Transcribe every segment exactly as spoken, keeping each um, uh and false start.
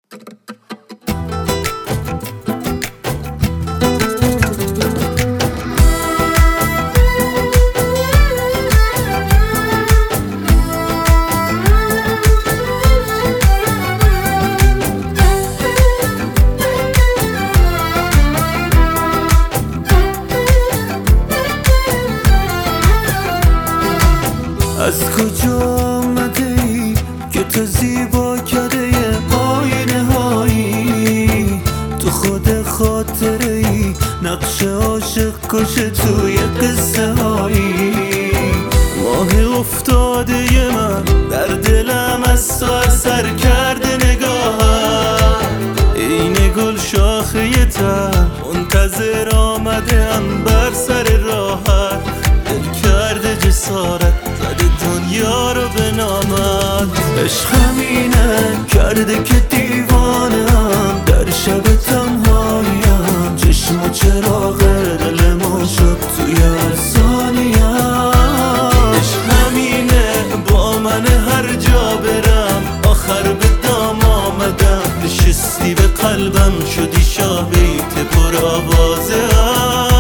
از کجا آمده ای که تو زیبا کرده یه آینه هایی، تو خود خاطره ای نقش عاشق کشه توی قصه هایی. ماه افتاده من در دلم از تو اثر کرده نگاهم، این گل شاخه تر منتظر آمده ام بر سر راحت، دل کرده جسارت زده دنیا رو به نامت. عشق همینه کرده که دیوانم، در شب تنهاییم چشم و چراغ دل ما شد توی هر ثانیم. عشق همینه با من هر جا برم آخر به دام آمدم، نشستی به قلبم شدی شاه بیت پر آوازه هم.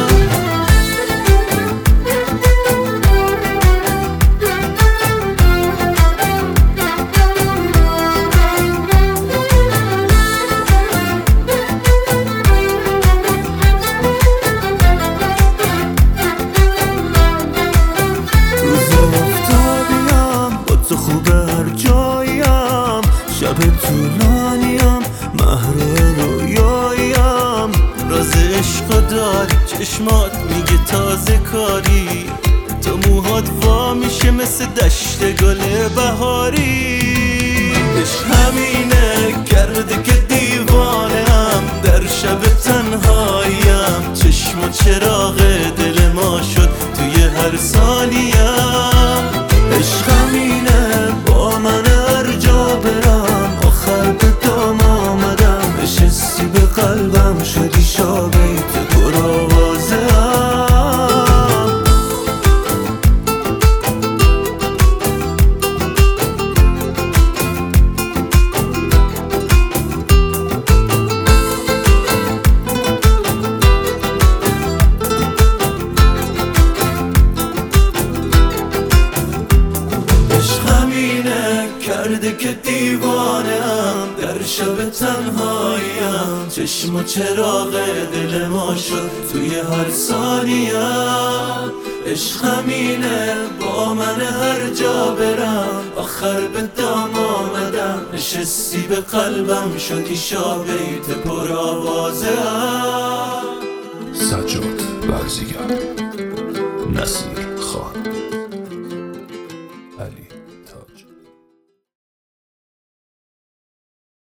شب طولانیم محر رویایم، راز عشق داری چشمات میگه تازه کاری، تو موهات وا میشه مثل دشت گل بهاری. عشق همینه کرده که دیوانم، در شب تنهاییم چشم و چراغ دل ما شد توی هر ثانیم. عشق همینه با من هر جا برم آخر به دام آمدم، نشستی به قلبم شدی شاه بیت پر آوازه هم. عشق همینه کرده که دیوانم، در شب تنهاییم چشم و چراغ دل ما شد توی هر ثانیم. عشق همینه با من هر جا برم آخر به دام آمدم، نشستی به قلبم شدی شاه بیت پر آوازه هم. سجاد برزیگر، نصیر خان، علی